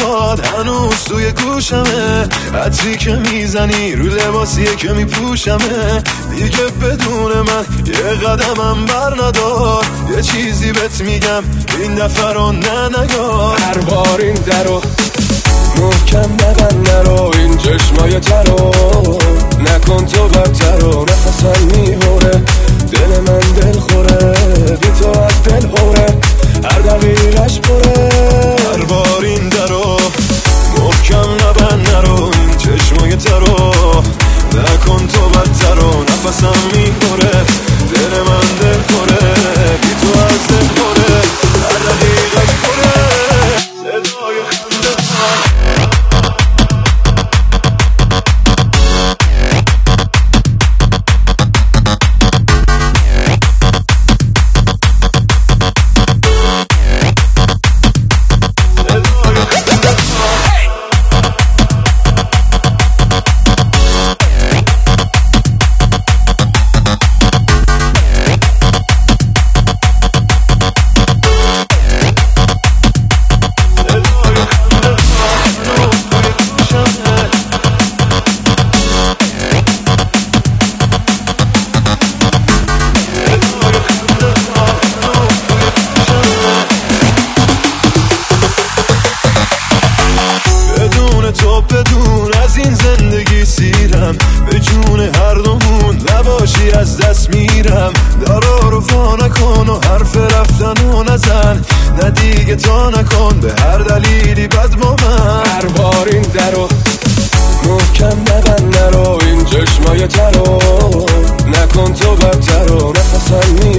صداد هنوز توی گوشمه، عطری که میزنی رو لباسیه که میپوشمه. دیگه بدون من یه قدمم بر ندار، یه چیزی بهت میگم این دفعه رو نگار. هر بار این درو محکم نبند، نرو این چشمای ترو نکن تو بدترو. نفسم میبره دل من دل خوره، بی تو از دل خوره هر دقیقش پره. هر بار این درو محکم نبند، نرو این چشمای ترو نکن تو بدترو. نفسم میبره دل من دل خوره، بی تو از دل خوره هر دقیقش پره. صدای خنده تو بدون از این زندگی سیرم، به جون هر دومون نباشی از دست میرم. دارا رو فا نکن و حرف رفتن و نزن، نه دیگه تا نکن به هر دلیلی بد با من. هر بار این درو محکم نبند، نرو این چشمای ترو نکن تو بدترو. نفسم